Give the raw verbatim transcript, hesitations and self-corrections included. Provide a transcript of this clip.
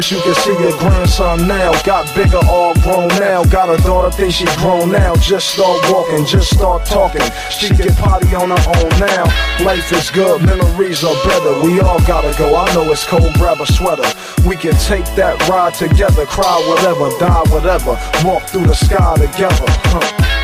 You can see your grandson now, got bigger, all grown now. Got a daughter, think she grown now. Just start walking, just start talking. She can potty on her own now. Life is good, memories are better. We all gotta go, I know it's cold, grab a sweater. We can take that ride together, cry whatever, die whatever, walk through the sky together, huh.